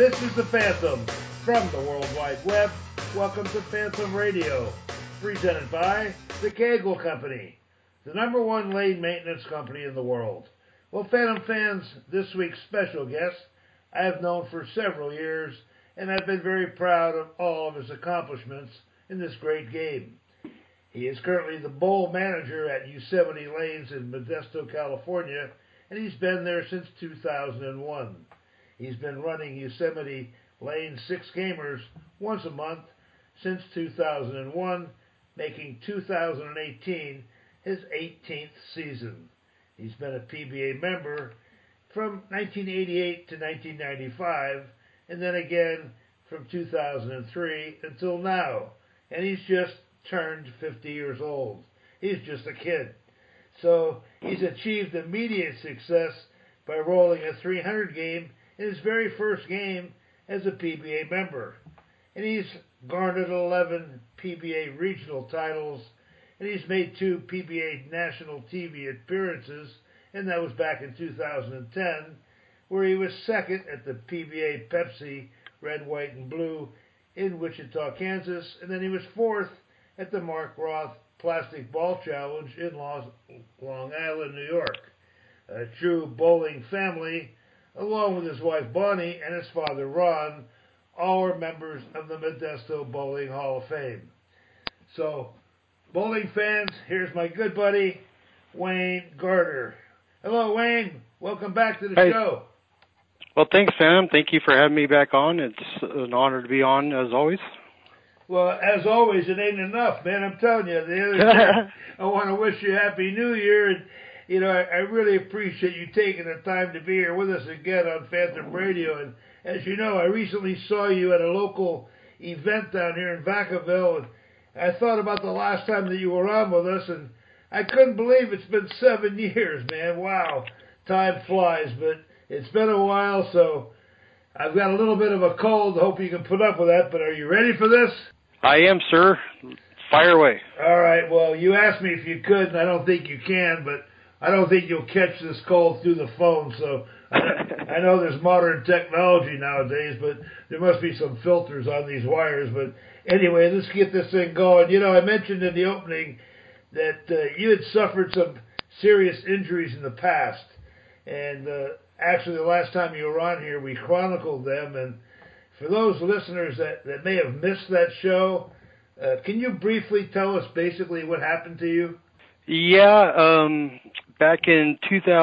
This is the Phantom from the World Wide Web. Welcome to Phantom Radio, presented by the Kegel Company, the #1 lane maintenance company in the world. Well, Phantom fans, this week's special guest I have known for several years, and I've been very proud of all of his accomplishments in this great game. He is currently the bowl manager at Yosemite Lanes in Modesto, California, and he's been there since 2001. He's been running Yosemite Lane 6-gamers once a month since 2001, making 2018 his 18th season. He's been a PBA member from 1988 to 1995, and then again from 2003 until now. And he's just turned 50 years old. He's just a kid. So he's achieved immediate success by rolling a 300 game in his very first game as a PBA member. And he's garnered 11 PBA regional titles, and he's made 2 PBA national TV appearances, and that was back in 2010, where he was second at the PBA Pepsi Red, White, and Blue in Wichita, Kansas, and then he was fourth at the Mark Roth Plastic Ball Challenge in Long Island, New York. A true bowling family, along with his wife Bonnie and his father Ron, all are members of the Modesto Bowling Hall of Fame. So, bowling fans, here's my good buddy, Wayne Garter. Hello, Wayne. Welcome back to the show. Well, thanks, Sam. Thank you for having me back on. It's an honor to be on, as always. Well, as always, it ain't enough, man. I'm telling you. The other day, I want to wish you a Happy New Year. And, you know, I really appreciate you taking the time to be here with us again on Phantom Radio. And as you know, I recently saw you at a local event down here in Vacaville. And I thought about the last time that you were on with us, and I couldn't believe it's been 7 years, man. Wow. Time flies, but it's been a while, so I've got a little bit of a cold. Hope you can put up with that, but are you ready for this? I am, sir. Fire away. All right. Well, you asked me if you could, and I don't think you can, but I don't think you'll catch this cold through the phone. So I know there's modern technology nowadays, but there must be some filters on these wires. But anyway, let's get this thing going. You know, I mentioned in the opening that you had suffered some serious injuries in the past, and actually the last time you were on here, we chronicled them. And for those listeners that may have missed that show, can you briefly tell us basically what happened to you? Yeah, back in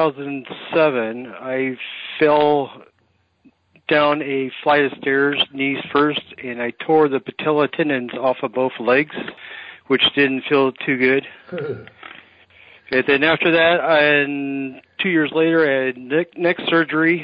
2007, I fell down a flight of stairs, knees first, and I tore the patella tendons off of both legs, which didn't feel too good. And then after that, and 2 years later, I had neck surgery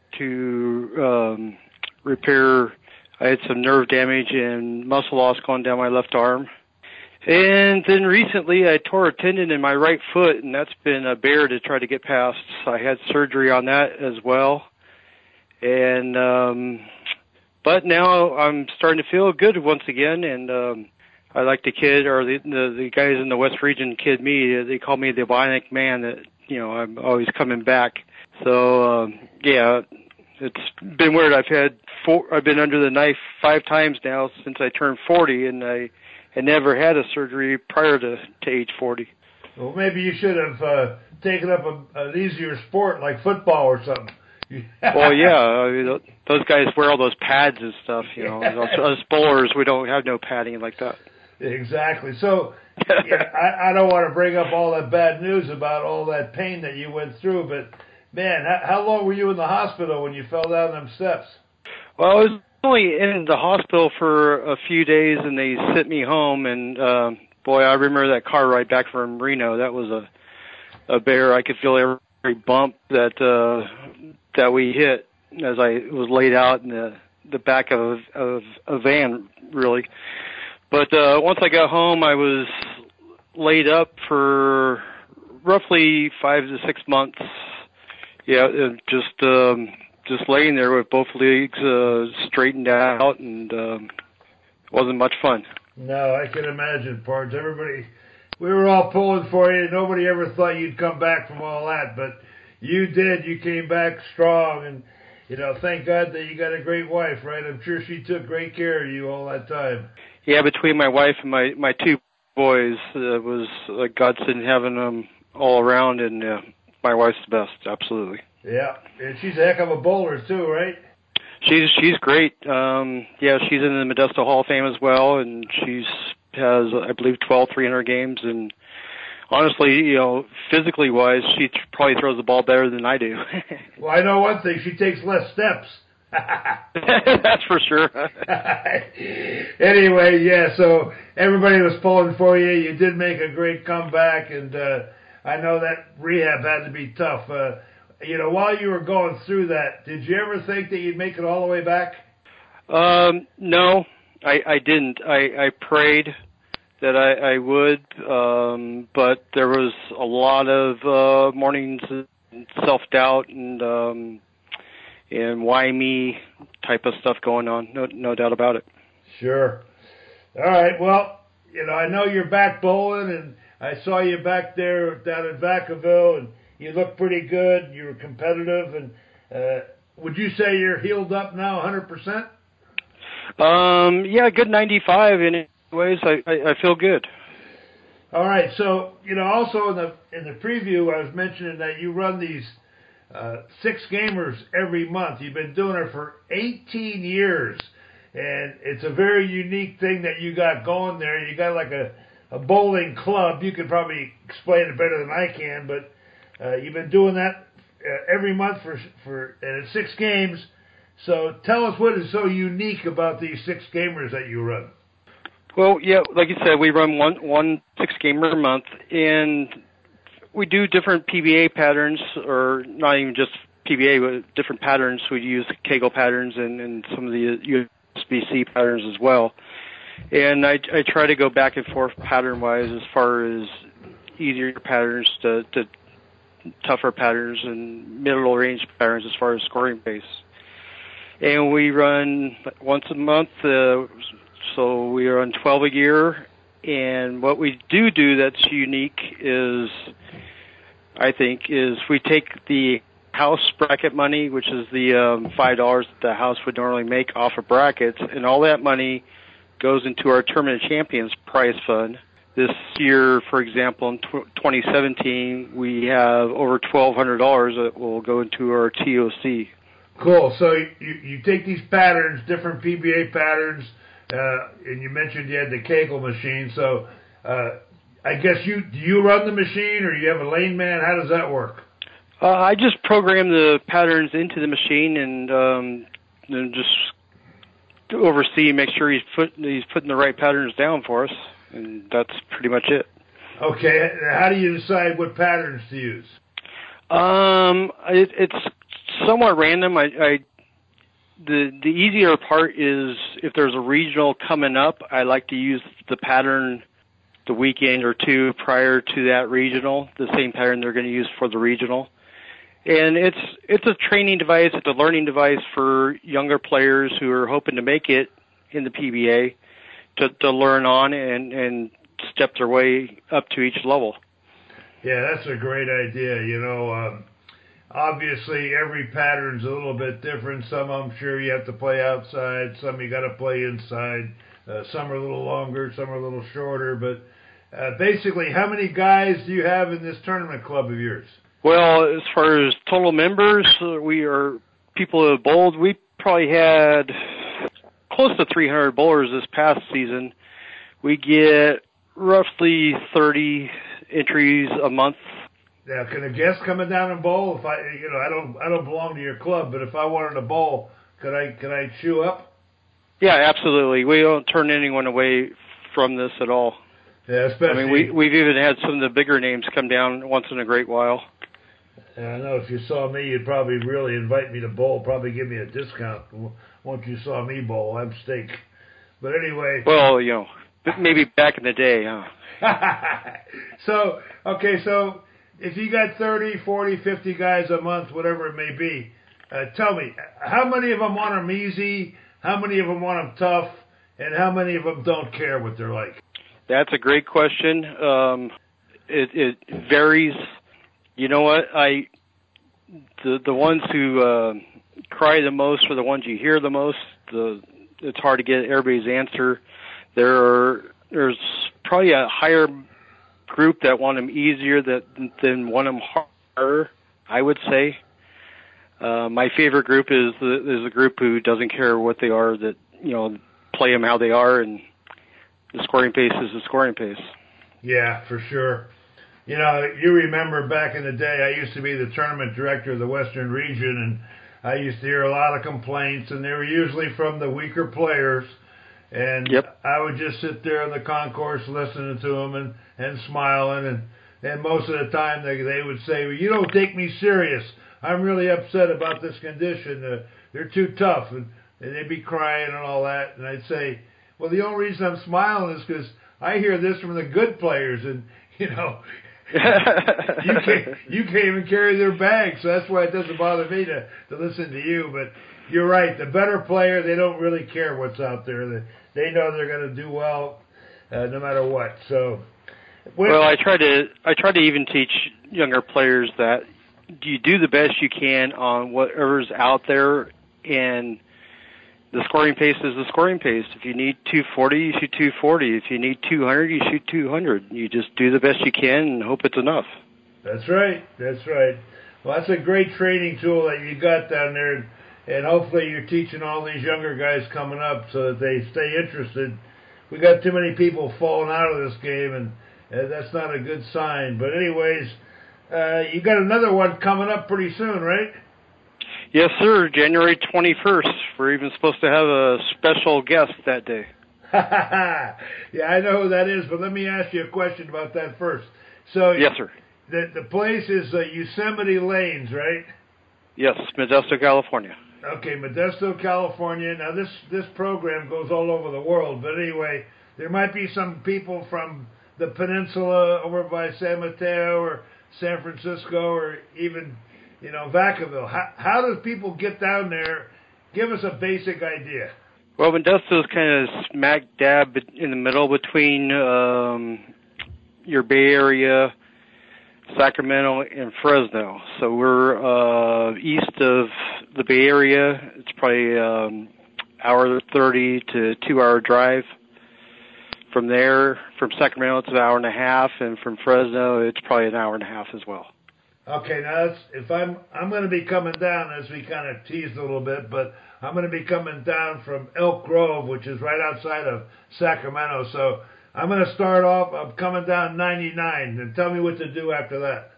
to repair. I had some nerve damage and muscle loss going down my left arm. And then recently I tore a tendon in my right foot, and that's been a bear to try to get past. So I had surgery on that as well. And but now I'm starting to feel good once again, and I like to kid, or the guys in the West Region kid me. They call me the Bionic Man, that, you know, I'm always coming back. So, yeah, it's been weird. I've been under the knife 5 times now since I turned 40, and I never had a surgery prior to age 40. Well, maybe you should have taken up an easier sport like football or something. Well, yeah, I mean, those guys wear all those pads and stuff, you know. Us bowlers, we don't have no padding like that. Exactly. So, yeah, I don't want to bring up all that bad news about all that pain that you went through, but, man, how long were you in the hospital when you fell down them steps? Well, I was only in the hospital for a few days, and they sent me home, and, boy, I remember that car ride back from Reno. That was a bear. I could feel every bump that we hit as I was laid out in the back of a van, really. But once I got home, I was laid up for roughly 5 to 6 months. Yeah, just laying there with both legs straightened out, and wasn't much fun. No, I can imagine, Pards. We were all pulling for you. Nobody ever thought you'd come back from all that, but you did. You came back strong, and thank God that you got a great wife, right? I'm sure she took great care of you all that time. Yeah, between my wife and my two boys, it was a godsend having them all around, and my wife's the best, absolutely. Yeah, and she's a heck of a bowler too, right? She's great. Yeah, she's in the Modesto Hall of Fame as well, and has, I believe, 12 300 games. And honestly, physically wise, she probably throws the ball better than I do. Well, I know one thing: she takes less steps. That's for sure. Anyway, yeah. So everybody was pulling for you. You did make a great comeback, and I know that rehab had to be tough. While you were going through that, did you ever think that you'd make it all the way back? No, I didn't. I prayed that I would, but there was a lot of mornings and self-doubt and why me type of stuff going on. No doubt about it. Sure. All right. Well, I know you're back bowling, and I saw you back there down in Vacaville, and you look pretty good. You were competitive, and would you say you're healed up now 100%? Yeah, good 95 in ways. I feel good. All right. So, also in the preview, I was mentioning that you run these 6 gamers every month. You've been doing it for 18 years, and it's a very unique thing that you got going there. You got like a bowling club. You could probably explain it better than I can, but you've been doing that every month for 6 games. So tell us what is so unique about these 6 gamers that you run. Well, yeah, like you said, we run one 6-gamer a month, and we do different PBA patterns, or not even just PBA, but different patterns. We use Kegel patterns and some of the USB-C patterns as well. And I try to go back and forth pattern-wise as far as easier patterns to tougher patterns and middle-range patterns as far as scoring base. And we run once a month, so we run 12 a year. And what we do that's unique is, I think, is we take the house bracket money, which is the $5 that the house would normally make off of brackets, and all that money goes into our Tournament of Champions prize fund. This year, for example, in 2017, we have over $1,200 that will go into our TOC. Cool. So you take these patterns, different PBA patterns, and you mentioned you had the Kegel machine. So I guess do you run the machine, or you have a lane man? How does that work? I just program the patterns into the machine and just oversee, make sure he's putting the right patterns down for us, and that's pretty much it. Okay. How do you decide what patterns to use? It's somewhat random. The easier part is if there's a regional coming up, I like to use the pattern the weekend or two prior to that regional, the same pattern they're going to use for the regional. And it's a training device, it's a learning device for younger players who are hoping to make it in the PBA to learn on and step their way up to each level. Yeah, that's a great idea. Obviously, every pattern's a little bit different. Some I'm sure you have to play outside. Some you got to play inside. Some are a little longer. Some are a little shorter. But basically, how many guys do you have in this tournament club of yours? Well, as far as total members, we are people who have bowled. We probably had close to 300 bowlers this past season. We get roughly 30 entries a month. Now, can a guest coming down and bowl? If I don't belong to your club, but if I wanted to bowl, could I shoe up? Yeah, absolutely. We don't turn anyone away from this at all. Yeah, especially. I mean, we've even had some of the bigger names come down once in a great while. I know if you saw me, you'd probably really invite me to bowl. Probably give me a discount once you saw me bowl. I'm steak. But anyway. Well, maybe back in the day, huh? So if you got 30, 40, 50 guys a month, whatever it may be, tell me, how many of them want them easy, how many of them want them tough, and how many of them don't care what they're like? That's a great question. It varies. You know what? The ones who cry the most are the ones you hear the most. It's hard to get everybody's answer. There's probably a higher group that want them easier than want them harder, I would say. My favorite group is the group who doesn't care what they are, that, play them how they are, and the scoring pace is the scoring pace. Yeah, for sure. You remember back in the day, I used to be the tournament director of the Western region, and I used to hear a lot of complaints, and they were usually from the weaker players. And yep. I would just sit there in the concourse listening to them and smiling, and most of the time they would say, well, you don't take me serious. I'm really upset about this condition. They're too tough. And they'd be crying and all that. And I'd say, well, the only reason I'm smiling is because I hear this from the good players, and, you can't even carry their bags, so that's why it doesn't bother me to listen to you. But you're right, the better player, they don't really care what's out there. They know they're going to do well no matter what. So, well, I try to even teach younger players that you do the best you can on whatever's out there, and the scoring pace is the scoring pace. If you need 240, you shoot 240. If you need 200, you shoot 200. You just do the best you can and hope it's enough. That's right. Well, that's a great training tool that you got down there, and hopefully you're teaching all these younger guys coming up so that they stay interested. We got too many people falling out of this game, and that's not a good sign. But anyways, you got another one coming up pretty soon, right? Yes, sir. January 21st. We're even supposed to have a special guest that day. Yeah, I know who that is, but let me ask you a question about that first. So, yes, sir. The place is Yosemite Lanes, right? Yes, Modesto, California. Okay, Modesto, California. Now, this program goes all over the world, but anyway, there might be some people from the peninsula over by San Mateo or San Francisco or even Vacaville. How do people get down there? Give us a basic idea. Well, Modesto is kind of smack dab in the middle between your Bay Area, Sacramento, and Fresno. So we're east of the Bay Area. It's probably hour 30 to 2 hour drive. From there, from Sacramento, it's an hour and a half, and from Fresno, it's probably an hour and a half as well. Okay, now if I'm going to be coming down, as we kind of teased a little bit, but I'm going to be coming down from Elk Grove, which is right outside of Sacramento. So I'm going to start off. I'm coming down 99, and tell me what to do after that.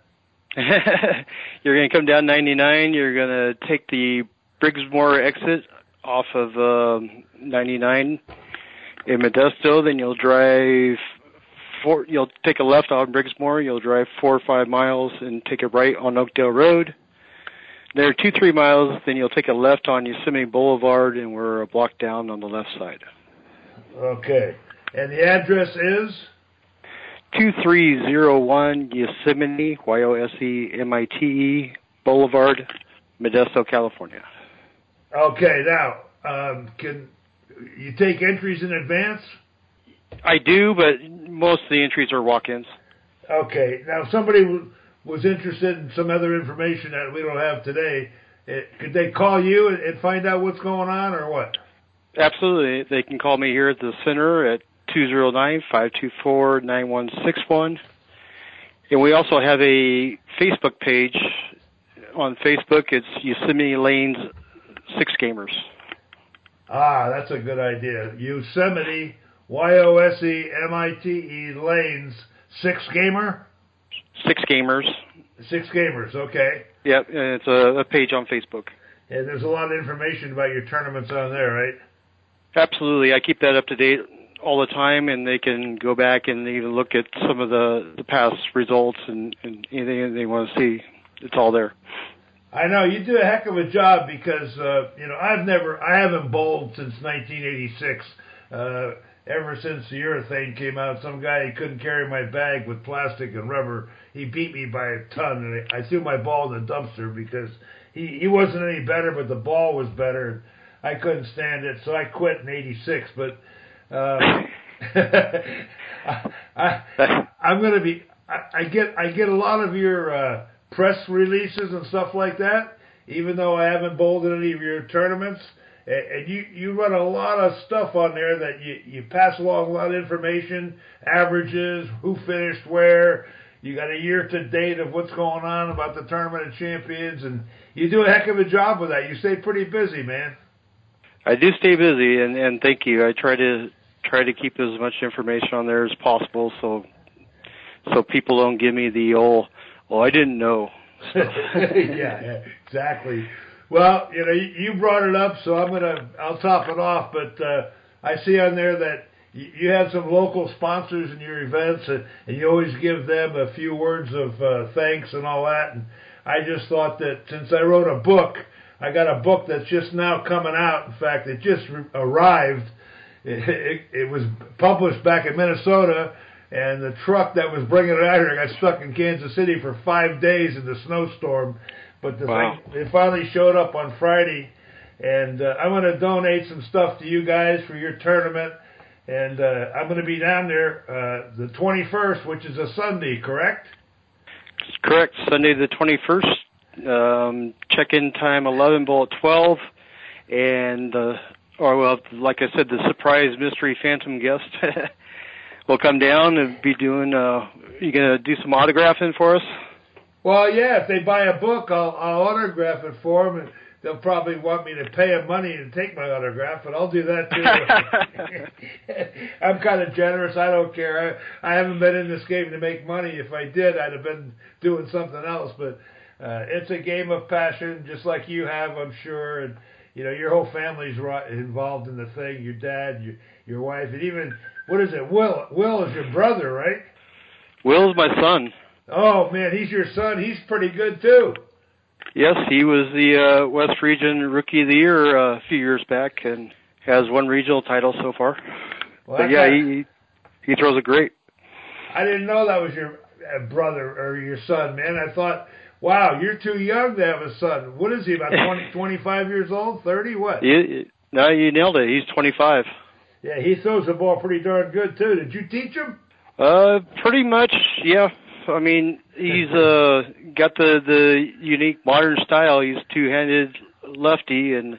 You're going to come down 99. You're going to take the Briggsmore exit off of 99 in Modesto. Then you'll drive. You'll take a left on Briggsmore. You'll drive 4 or 5 miles and take a right on Oakdale Road. There 2-3 miles. Then you'll take a left on Yosemite Boulevard, and we're a block down on the left side. Okay. And the address is? 2301 Yosemite, Yosemite Boulevard, Modesto, California. Okay. Now, can you take entries in advance? I do, but most of the entries are walk-ins. Okay. Now, if somebody was interested in some other information that we don't have today, could they call you and find out what's going on, or what? Absolutely. They can call me here at the center at 209-524-9161. And we also have a Facebook page. On Facebook, it's Yosemite Lanes 6 Gamers. Ah, that's a good idea. Yosemite, Yosemite Lanes 6 Gamer? 6 Gamers. 6 Gamers, okay. Yep, and it's a page on Facebook. And there's a lot of information about your tournaments on there, right? Absolutely. I keep that up to date all the time, and they can go back and even look at some of the past results and anything they want to see. It's all there. I know you do a heck of a job because I haven't bowled since 1986. Ever since the urethane came out, some guy couldn't carry my bag with plastic and rubber. He beat me by a ton, and I threw my ball in the dumpster because he wasn't any better, but the ball was better. I couldn't stand it, so I quit in '86. But I'm going to be. I get a lot of your press releases and stuff like that. even though I haven't bowled in any of your tournaments. And you run a lot of stuff on there that you pass along a lot of information, averages, who finished where. You got a year to date of what's going on about the Tournament of Champions, and you do a heck of a job with that. You stay pretty busy, man. I do stay busy, and thank you. I try to keep as much information on there as possible, so people don't give me the old, well, I didn't know. So. Yeah, exactly. Well, you brought it up, so I'll top it off. But I see on there that you have some local sponsors in your events, and you always give them a few words of thanks and all that. And I just thought that since I wrote a book, I got a book that's just now coming out. In fact, it just arrived. It was published back in Minnesota, and the truck that was bringing it out here got stuck in Kansas City for 5 days in the snowstorm. But Wow. It finally showed up on Friday, and I'm going to donate some stuff to you guys for your tournament. And I'm going to be down there the 21st, which is a Sunday, correct? It's correct, Sunday the 21st. Check-in time 11, bowl at 12, and like I said, the surprise mystery phantom guest will come down and be doing. You gonna do some autographing for us? Well, yeah. If they buy a book, I'll autograph it for them, and they'll probably want me to pay them money to take my autograph, but I'll do that too. I'm kind of generous. I don't care. I haven't been in this game to make money. If I did, I'd have been doing something else. But it's a game of passion, just like you have, I'm sure. And your whole family's involved in the thing. Your dad, your wife, and even what is it? Will is your brother, right? Will's my son. Oh man, he's your son. He's pretty good too. Yes, he was the West Region Rookie of the Year a few years back, and has one regional title so far. Well, but yeah, he throws it great. I didn't know that was your brother or your son, man. I thought, wow, you're too young to have a son. What is he, about 20, 25 years old, 30, what? No, you nailed it. He's 25. Yeah, he throws the ball pretty darn good too. Did you teach him? Pretty much, yeah. I mean, he's got the unique modern style. He's two-handed lefty, and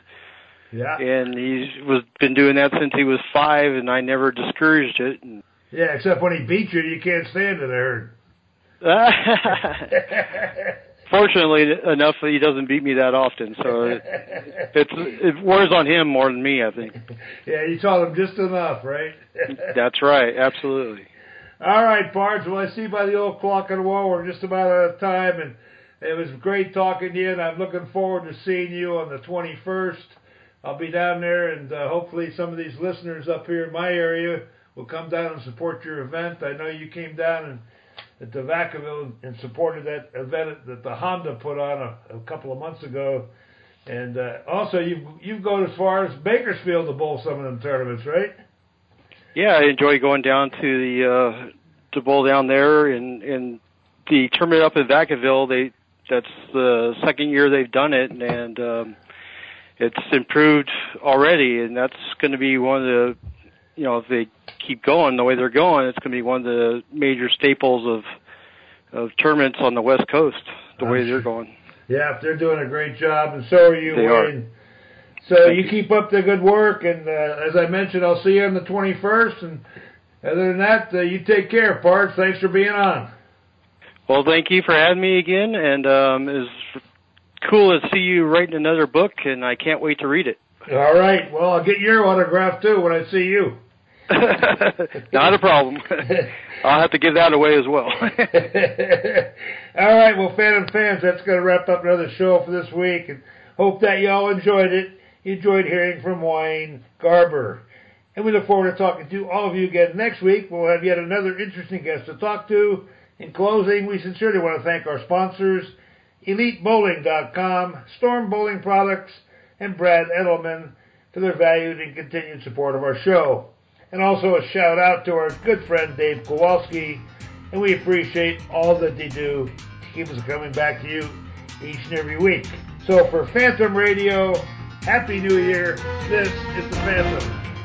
he's been doing that since he was 5, and I never discouraged it. And yeah, except when he beats you can't stand it, I heard. Fortunately enough, he doesn't beat me that often, so it wears on him more than me, I think. Yeah, you taught him just enough, right? That's right, absolutely. All right, Pards. Well, I see by the old clock on the wall we're just about out of time, and it was great talking to you, and I'm looking forward to seeing you on the 21st. I'll be down there, and hopefully some of these listeners up here in my area will come down and support your event. I know you came down at the Vacaville and supported that event that the Honda put on a couple of months ago. And also, you've gone as far as Bakersfield to bowl some of them tournaments, right? Yeah, I enjoy going down to the bowl down there, and the tournament up in Vacaville. That's the second year they've done it, and it's improved already. And that's going to be one of the, if they keep going the way they're going, it's going to be one of the major staples of tournaments on the West Coast. The way they're going. Yeah, they're doing a great job, and so are you, Wayne. So you keep up the good work, and as I mentioned, I'll see you on the 21st, and other than that, you take care, Pards. Thanks for being on. Well, thank you for having me again, and it's cool to see you writing another book, and I can't wait to read it. All right. Well, I'll get your autograph, too, when I see you. Not a problem. I'll have to give that away as well. All right. Well, Phantom fans, that's going to wrap up another show for this week, and hope that you all enjoyed it. You enjoyed hearing from Wayne Garber. And we look forward to talking to all of you again next week. We'll have yet another interesting guest to talk to. In closing, we sincerely want to thank our sponsors, EliteBowling.com, Storm Bowling Products, and Brad Edelman for their valued and continued support of our show. And also a shout out to our good friend Dave Kowalski. And we appreciate all that they do to keep us coming back to you each and every week. So for Phantom Radio, Happy New Year. This is the Phantom.